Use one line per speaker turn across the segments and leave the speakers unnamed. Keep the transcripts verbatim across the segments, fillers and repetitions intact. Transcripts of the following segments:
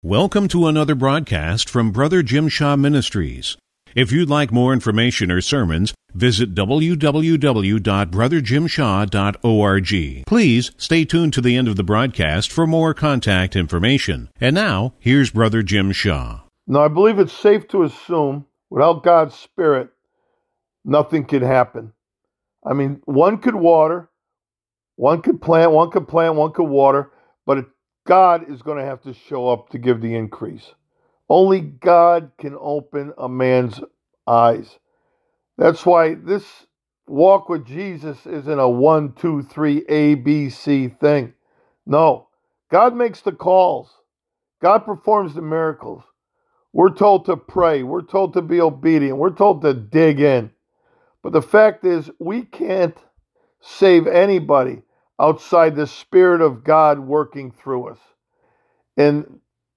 Welcome to another broadcast from Brother Jim Shaw Ministries. If you'd like more information or sermons, visit w w w dot brother jim shaw dot org. Please stay tuned to the end of the broadcast for more contact information. And now, here's Brother Jim Shaw.
Now, I believe it's safe to assume, without God's Spirit, nothing can happen. I mean, one could water, one could plant, one could plant, one could water, but it God is going to have to show up to give the increase. Only God can open a man's eyes. That's why this walk with Jesus isn't a one, two, three, A, B, C thing. No, God makes the calls. God performs the miracles. We're told to pray. We're told to be obedient. We're told to dig in. But the fact is, we can't save anybody outside the Spirit of God working through us. And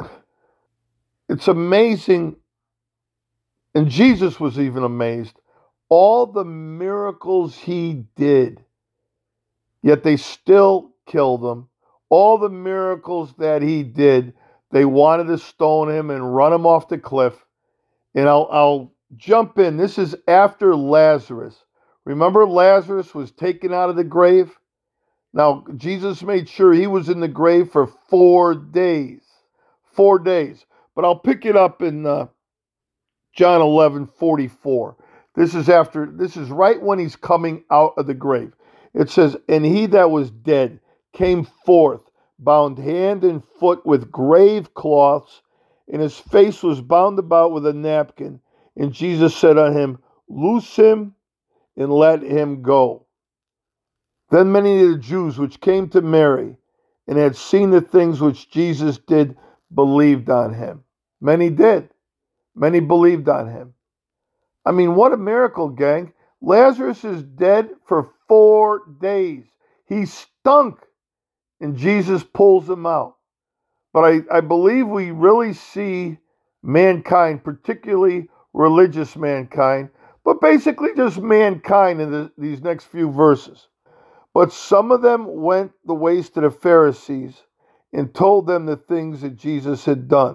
it's amazing, and Jesus was even amazed, all the miracles he did, yet they still killed him. All the miracles that he did, they wanted to stone him and run him off the cliff. And I'll, I'll jump in. This is after Lazarus. Remember, Lazarus was taken out of the grave? Now, Jesus made sure he was in the grave for four days. Four days. But I'll pick it up in uh, John eleven forty-four. This is after, this is right when he's coming out of the grave. It says, "And he that was dead came forth, bound hand and foot with grave cloths, and his face was bound about with a napkin. And Jesus said unto him, Loose him and let him go. Then many of the Jews which came to Mary and had seen the things which Jesus did believed on him." Many did. Many believed on him. I mean, what a miracle, gang. Lazarus is dead for four days. He stunk, and Jesus pulls him out. But I, I believe we really see mankind, particularly religious mankind, but basically just mankind in the, these next few verses. "But some of them went the ways to the Pharisees and told them the things that Jesus had done.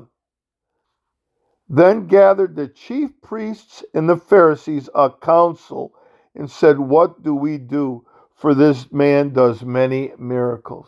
Then gathered the chief priests and the Pharisees a council and said, What do we do? For this man does many miracles."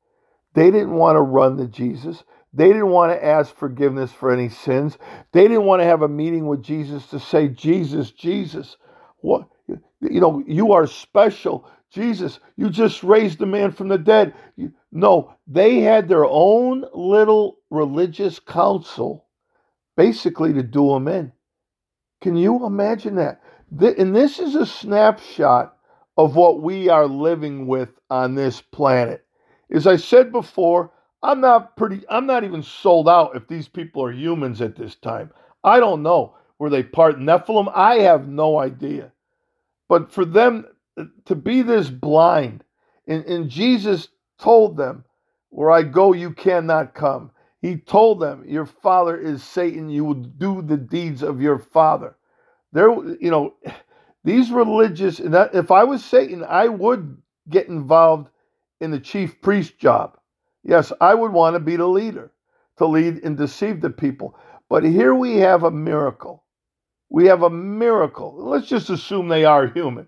They didn't want to run to Jesus. They didn't want to ask forgiveness for any sins. They didn't want to have a meeting with Jesus to say, Jesus, Jesus, what, you know, you are special. Jesus, you just raised the man from the dead. You, no, they had their own little religious council basically to do him in. Can you imagine that? And this is a snapshot of what we are living with on this planet. As I said before, I'm not pretty, I'm not even sold out if these people are humans at this time. I don't know. Were they part Nephilim? I have no idea. But for them to be this blind, and, and Jesus told them, "Where I go, you cannot come." He told them, "Your father is Satan. You will do the deeds of your father." There, you know, these religious, and that, if I was Satan, I would get involved in the chief priest job. Yes, I would want to be the leader, to lead and deceive the people. But here we have a miracle. We have a miracle. Let's just assume they are human.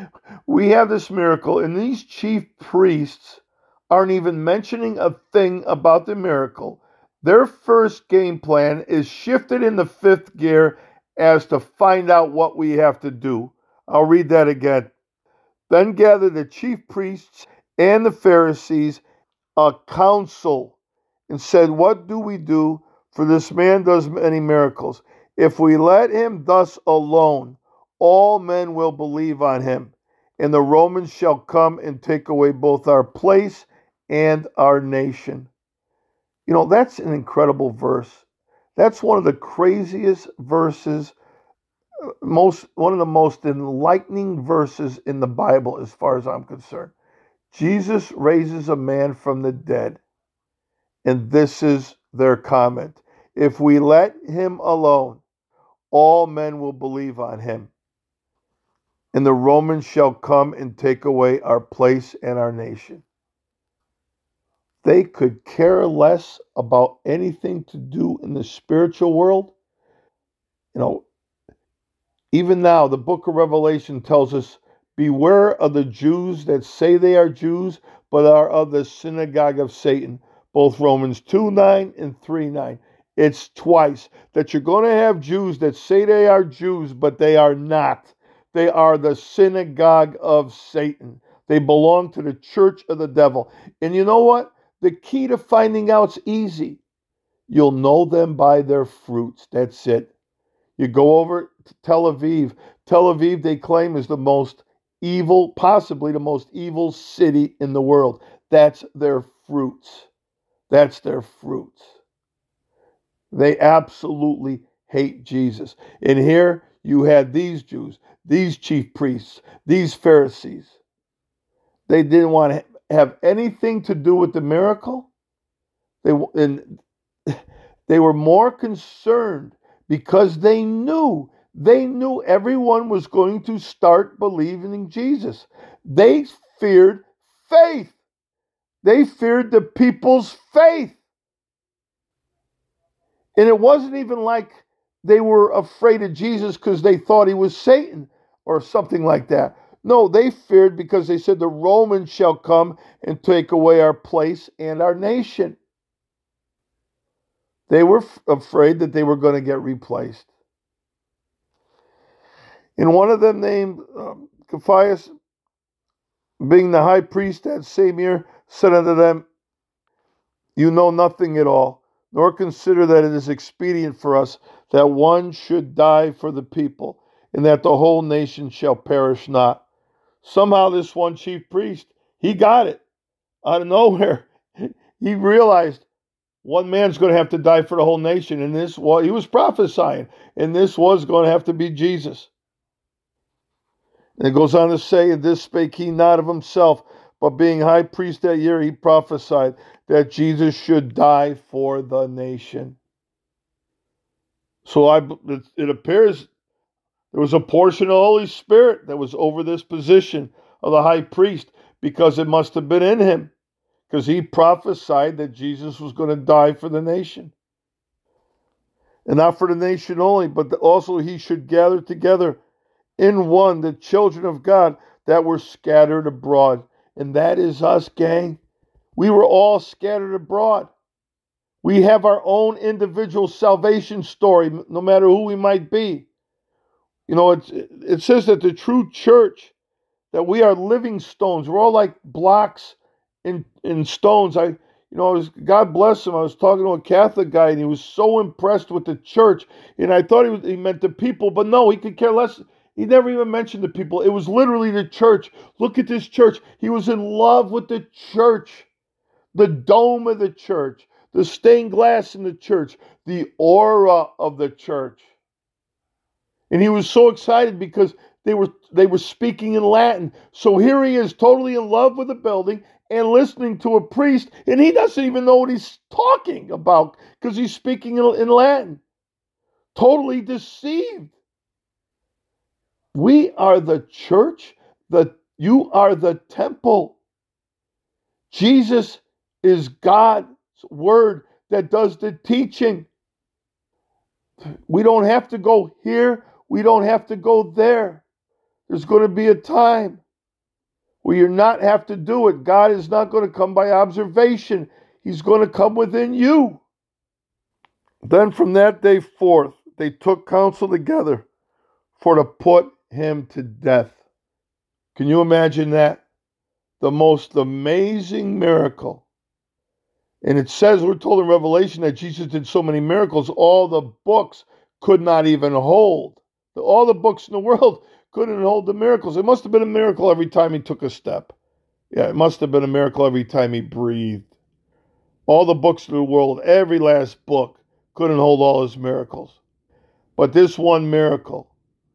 We have this miracle, and these chief priests aren't even mentioning a thing about the miracle. Their first game plan is shifted in the fifth gear as to find out what we have to do. I'll read that again. "Then gathered the chief priests and the Pharisees a council and said, What do we do? For this man does many miracles. If we let him thus alone, all men will believe on him, and the Romans shall come and take away both our place and our nation." You know, that's an incredible verse. That's one of the craziest verses, most one of the most enlightening verses in the Bible as far as I'm concerned. Jesus raises a man from the dead, and this is their comment. If we let him alone, all men will believe on him, and the Romans shall come and take away our place and our nation. they could care less about anything to do in the spiritual world. You know, even now, the book of Revelation tells us, beware of the Jews that say they are Jews, but are of the synagogue of Satan. Both Romans two nine and three nine. It's twice that you're going to have Jews that say they are Jews, but they are not. They are the synagogue of Satan. They belong to the church of the devil. And you know what? The key to finding out's easy. You'll know them by their fruits. That's it. You go over to Tel Aviv. Tel Aviv, they claim, is the most evil, possibly the most evil city in the world. That's their fruits. That's their fruits. They absolutely hate Jesus. And here you had these Jews, these chief priests, these Pharisees. They didn't want to have anything to do with the miracle. They, and they were more concerned because they knew, they knew everyone was going to start believing in Jesus. They feared faith. They feared the people's faith. And it wasn't even like they were afraid of Jesus because they thought he was Satan or something like that. No, they feared because they said the Romans shall come and take away our place and our nation. They were f- afraid that they were going to get replaced. And one of them, named um, Caiaphas, being the high priest that same year, said unto them, you know nothing at all, nor consider that it is expedient for us that one should die for the people, and that the whole nation shall perish not. Somehow this one chief priest, he got it out of nowhere. He realized one man's going to have to die for the whole nation, and this was, he was prophesying, and this was going to have to be Jesus. And it goes on to say, and this spake he not of himself, but being high priest that year, he prophesied that Jesus should die for the nation. So I, it, it appears there was a portion of the Holy Spirit that was over this position of the high priest, because it must have been in him, because he prophesied that Jesus was going to die for the nation. And not for the nation only, but also he should gather together in one the children of God that were scattered abroad. And that is us, gang. We were all scattered abroad. We have our own individual salvation story, no matter who we might be. You know, it's, it says that the true church, that we are living stones. We're all like blocks in, in stones. I, you know, I was, God bless him. I was talking to a Catholic guy, and he was so impressed with the church. And I thought he, was, he meant the people, but no, he could care less. He never even mentioned the people. It was literally the church. Look at this church. He was in love with the church, the dome of the church, the stained glass in the church, the aura of the church. And he was so excited because they were they were speaking in Latin. So here he is, totally in love with the building and listening to a priest, and he doesn't even know what he's talking about because he's speaking in, in Latin. Totally deceived. We are the church. The, you are the temple. Jesus is God's word that does the teaching. We don't have to go here. We don't have to go there. There's going to be a time where you not have to do it. God is not going to come by observation. He's going to come within you. Then from that day forth, they took counsel together for to put him to death. Can you imagine that? The most amazing miracle. And it says, we're told in Revelation that Jesus did so many miracles, all the books could not even hold. All the books in the world couldn't hold the miracles. It must have been a miracle every time he took a step. Yeah, it must have been a miracle every time he breathed. All the books in the world, every last book, couldn't hold all his miracles. But this one miracle,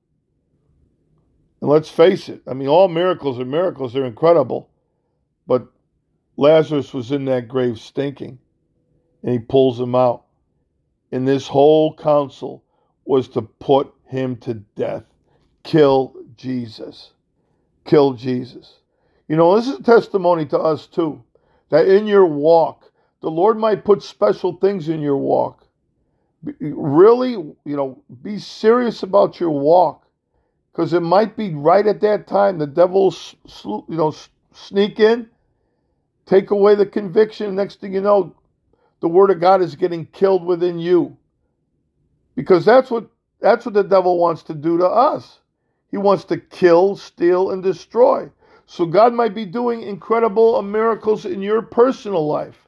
and let's face it, I mean, all miracles are miracles. They're incredible. But Lazarus was in that grave stinking, and he pulls him out. And this whole council was to put him to death. Kill Jesus. Kill Jesus. You know, this is a testimony to us too, that in your walk, the Lord might put special things in your walk. Really, you know, be serious about your walk, because it might be right at that time the devil, you know, sneak in, take away the conviction. Next thing you know, the Word of God is getting killed within you, because that's what that's what the devil wants to do to us. He wants to kill, steal, and destroy. So God might be doing incredible miracles in your personal life,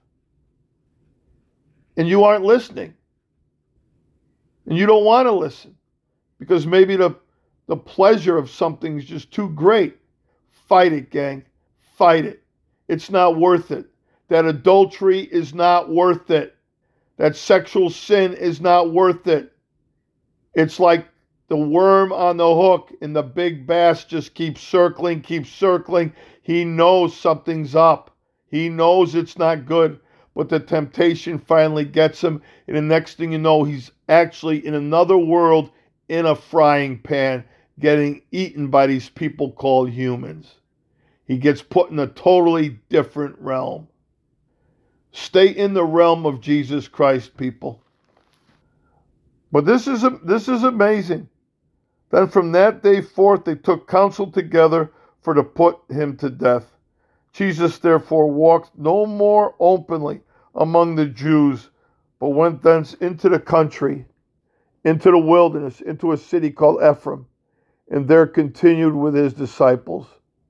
and you aren't listening. And you don't want to listen because maybe the, the pleasure of something is just too great. Fight it, gang. Fight it. It's not worth it. That adultery is not worth it. That sexual sin is not worth it. It's like the worm on the hook, and the big bass just keeps circling, keeps circling. He knows something's up. He knows it's not good. But the temptation finally gets him, and the next thing you know, he's actually in another world in a frying pan, getting eaten by these people called humans. He gets put in a totally different realm. Stay in the realm of Jesus Christ, people. But this is this is amazing. Then from that day forth they took counsel together for to put him to death. Jesus therefore walked no more openly among the Jews, but went thence into the country, into the wilderness, into a city called Ephraim, and there continued with his disciples.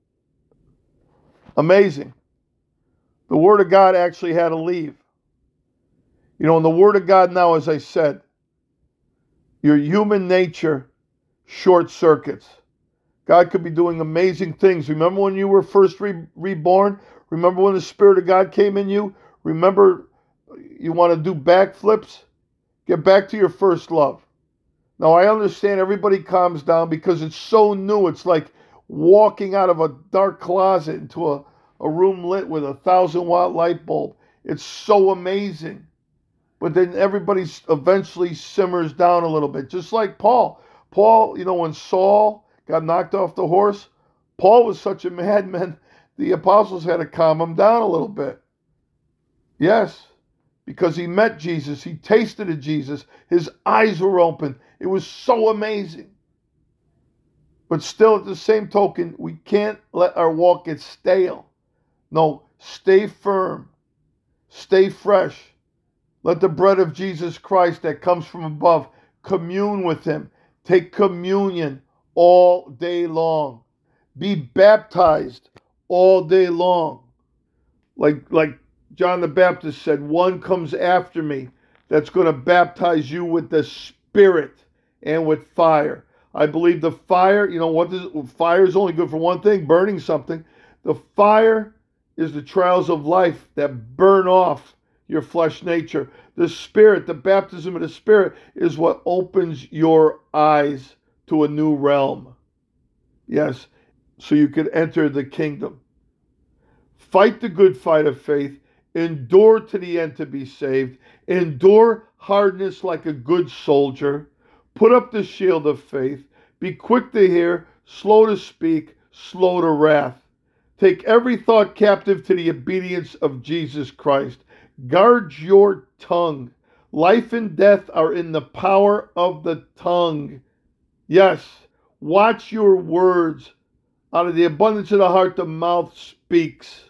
Amazing. The Word of God actually had to leave. You know, in the Word of God now, as I said, your human nature short circuits. God could be doing amazing things. Remember when you were first re- reborn? Remember when the Spirit of God came in you? Remember you want to do backflips? Get back to your first love. Now, I understand everybody calms down because it's so new. It's like walking out of a dark closet into a, a room lit with a thousand watt light bulb. It's so amazing. But then everybody eventually simmers down a little bit, just like Paul. Paul, you know, when Saul got knocked off the horse, Paul was such a madman, the apostles had to calm him down a little bit. Yes, because he met Jesus, he tasted of Jesus, his eyes were open. It was so amazing. But still, at the same token, we can't let our walk get stale. No, stay firm, stay fresh. Let the bread of Jesus Christ that comes from above commune with him. Take communion all day long. Be baptized all day long. Like, like John the Baptist said, one comes after me that's going to baptize you with the Spirit and with fire. I believe the fire, you know, what does, fire is only good for one thing, burning something. The fire is the trials of life that burn off your flesh nature. The Spirit, the baptism of the Spirit, is what opens your eyes to a new realm. Yes, so you could enter the kingdom. Fight the good fight of faith. Endure to the end to be saved. Endure hardness like a good soldier. Put up the shield of faith. Be quick to hear, slow to speak, slow to wrath. Take every thought captive to the obedience of Jesus Christ. Guard your tongue. Life and death are in the power of the tongue. Yes, watch your words. Out of the abundance of the heart, the mouth speaks.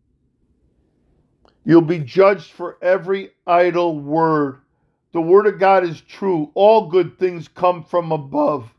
You'll be judged for every idle word. The Word of God is true. All good things come from above.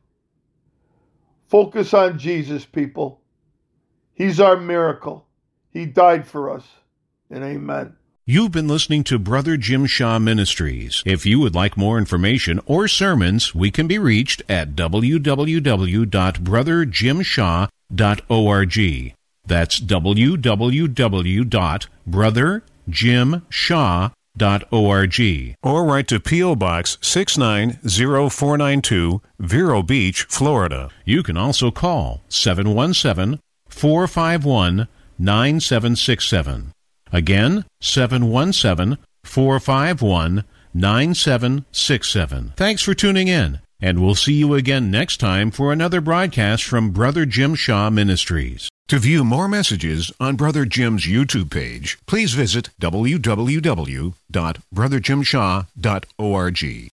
Focus on Jesus, people. He's our miracle. He died for us. And amen.
You've been listening to Brother Jim Shaw Ministries. If you would like more information or sermons, we can be reached at w w w dot brother jim shaw dot org. That's w w w dot brother jim shaw dot org. Or write to P O. Box six nine zero four nine two, Vero Beach, Florida. You can also call seven one seven, four five one, nine seven six seven. Again, seven one seven, four five one, nine seven six seven. Thanks for tuning in, and we'll see you again next time for another broadcast from Brother Jim Shaw Ministries. To view more messages on Brother Jim's YouTube page, please visit w w w dot brother jim shaw dot org.